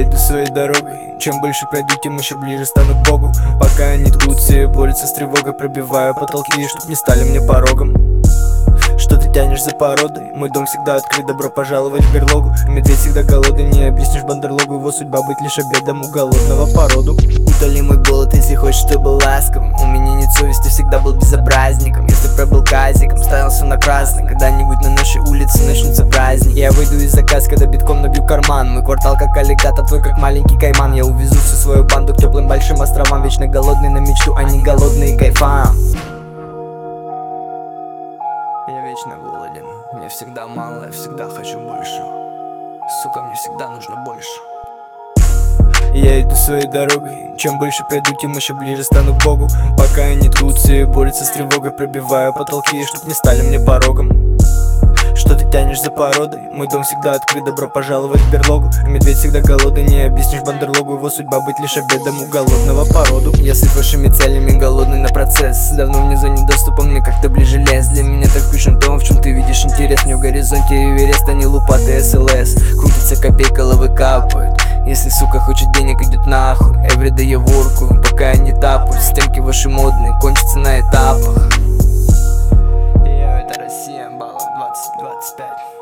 иду своей дорогой. Чем больше пройду, тем еще ближе стану к Богу. Пока они ткут, все борются с тревогой. Пробиваю потолки, чтоб не стали мне порогом. Что ты тянешь за породой? Мой дом всегда открыт, добро пожаловать в берлогу. Медведь всегда голодный, не объяснишь бандерлогу. Его судьба быть лишь обедом у голодного по роду. Утоли мой голод, если хочешь, чтобы ласковым. У меня нет совести, всегда был безобразником. Если пробыл казиком, ставился на красный. Когда-нибудь на нашей улице начнутся праздники. Я выйду из заказ, когда битком набью карман. Мой квартал как аллигатор, твой как маленький кайман. Я увезу всю свою банду к теплым большим островам. Вечно голодный на мечту, а не голодные кайфам. Я вечно голоден, мне всегда мало, я всегда хочу больше. Сука, мне всегда нужно больше. Я иду своей дорогой. Чем больше пройду, тем еще ближе стану к Богу. Пока они ткут, все борются с тревогой. Пробиваю потолки, чтоб не стали мне порогом. Что ты тянешь за породой? Мой дом всегда открыт, добро пожаловать в берлогу. Медведь всегда голодный, не объяснишь бандерлогу. Его судьба быть лишь обедом у голодного по роду. Я с вашими целями голодный на процесс. Давно вне зоне доступа, мне как-то ближе лез. Для меня так скучно то, в чем ты видишь интерес. Мне в горизонте Эверест, а не лупатый СЛС. Крутится копейка, лавы капают. Если сука хочет денег, идет нахуй. Эврида я воркую, пока я не тапаю. Системки ваши модные, кончатся на этапах. Это Россия, баллов 20-25.